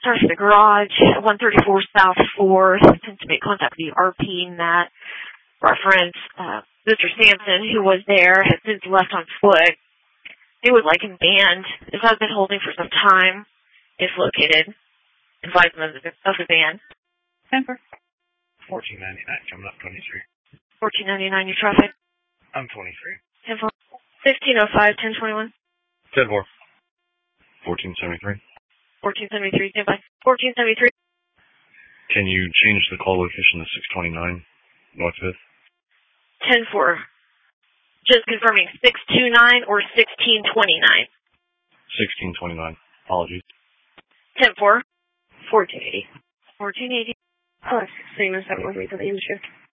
Starts at the garage, 134 South 4th. Attempts to make contact with the RP Matt. Reference, Mr. Sampson, who was there, has since left on foot. They would like him banned. This has been holding for some time. If located, advise them of the ban. 10-4. 1499, coming up 23. 1499, your traffic. I'm 23. 10-4. 1505, 1021. 10-4. 1473. 1473, stand by. 1473. Can you change the call location to 629 North 5th? 10-4. Just confirming 629 or 1629. 1629. Apologies. 10-4. 1480. 1480. Plus, same as that one we did the shift.